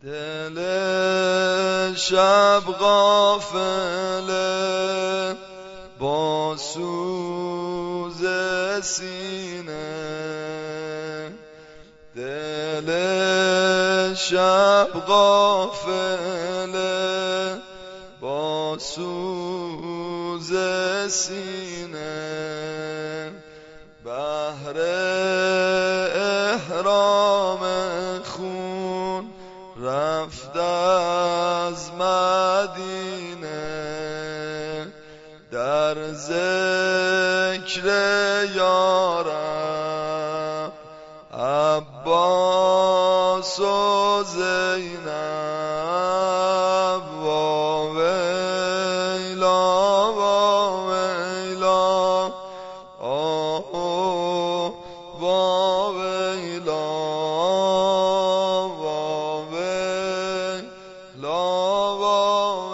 دل شب غافله با سوز سینه، دل شب غافله با سوز سینه، بهر احرام خون رفت از مدینه، در ذکر یارب عباس و زینب، واویلا واویلا آه واویلا واویلا واویلا.